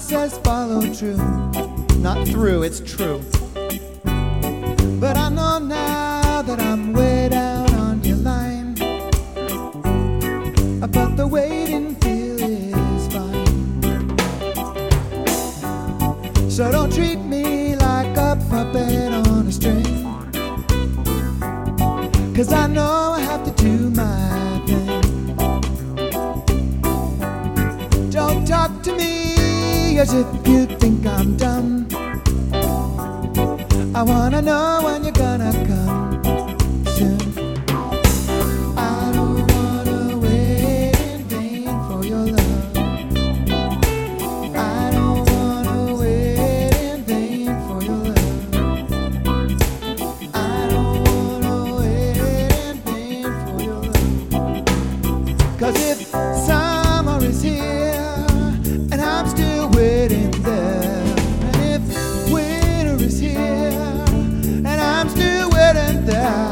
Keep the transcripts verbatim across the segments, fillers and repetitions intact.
says follow true. Not through, it's true. But I know now that I'm way down on your line. But the waiting feel is fine. So don't treat me like a puppet on a string, 'cause I know I have to do my thing. Don't talk to me as if you think I'm dumb. I wanna know when you're gonna come soon. I don't wanna wait in vain for your love. I don't wanna wait in vain for your love. I don't wanna wait in vain for your love. 'Cause if summer is here and I'm still waiting there, and if winter is here and I'm still waiting there,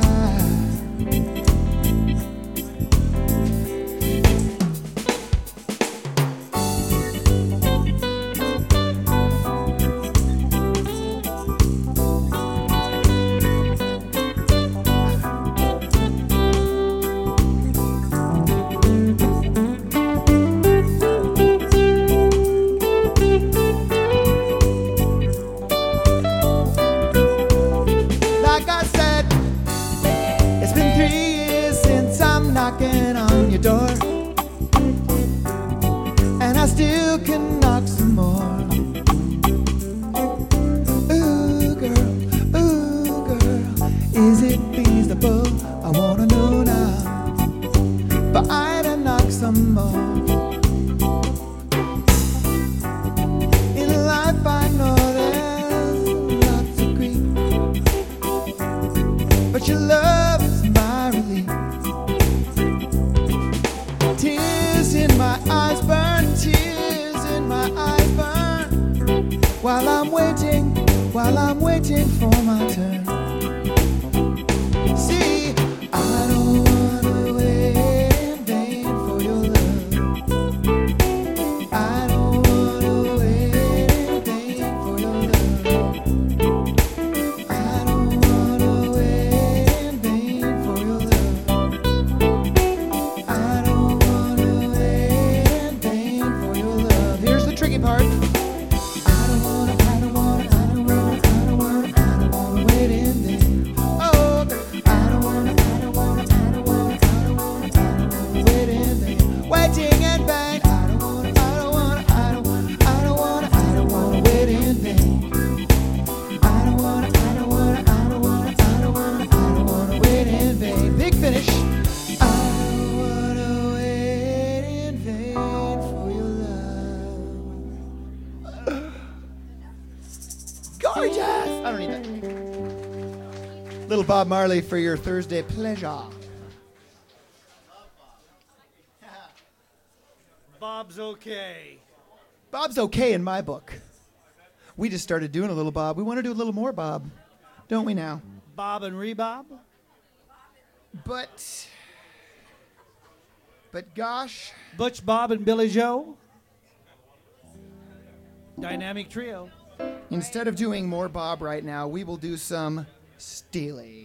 like I said, it's been three years since I'm knocking on your door, and I still can knock some more. Ooh, girl, ooh, girl, is it feasible? I wanna know now, but I to knock some more. In life I know there's lots of grief, but your love is my relief. Tears in my eyes burn, tears in my eyes burn, while I'm waiting, while I'm waiting for my turn. See, I don't wanna wait in vain for your love. I don't wanna wait in vain for your love. I don't wanna wait in vain for your love. I don't wanna wait in vain for your love. Here's the tricky part. I don't wanna, I don't wanna, I don't wanna, I don't wanna, I don't wanna wait in vain. Oh, I don't wanna, I don't wanna, I don't wanna, I don't wanna, I don't wanna wait in vain. Waiting in vain. I don't wanna, I don't wanna, I don't wanna, I don't wanna, I don't wanna wait in vain. I don't wanna, I don't wanna, I don't wanna, I don't wanna, I don't wanna wait in vain. Big finish. I don't wanna wait in vain for your love. Gorgeous! I don't need that. Little Bob Marley for your Thursday pleasure. Bob's okay. Bob's okay in my book. We just started doing a little Bob. We want to do a little more Bob, don't we now? Bob and Rebob? But, but gosh, Butch, Bob, and Billy Joe? Dynamic trio. instead of doing more Bob right now, we will do some Steely.